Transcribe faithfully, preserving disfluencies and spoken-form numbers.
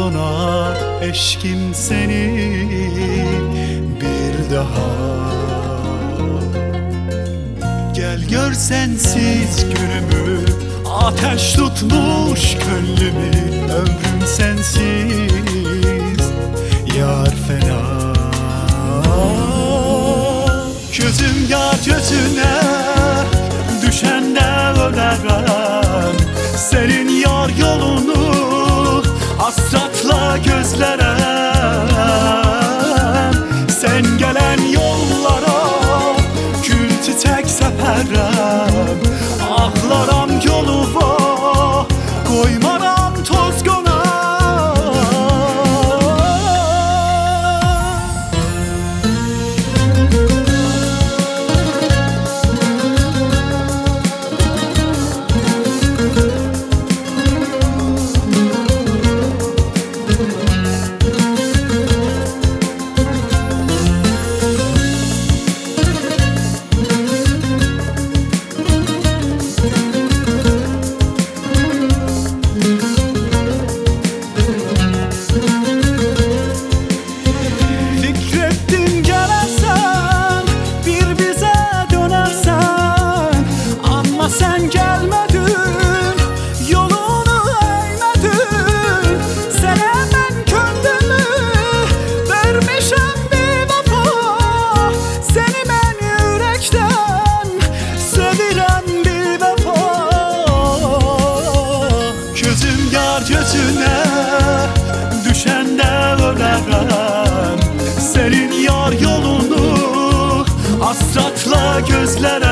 donar eşkim seni bir daha. Gel gör sensiz günümü, ateş tutmuş gönlümü, ömrüm sensiz yar fena. Gözüm yar gözüne düşende ölerem, senin yar yolunu hasratla gözlerem. Sen gelen yollara gül çiçek seperem, ağlaram yoluma koymaram toz konar. Sen gelmedin, yolunu eğmedin. Sen hemen gönlümü vermişem bir vefa. Seni ben yürekten sevirem bir vefa. Gözüm yar gözüne düşende ölerem, senin yar yolunu hasratla gözlerem.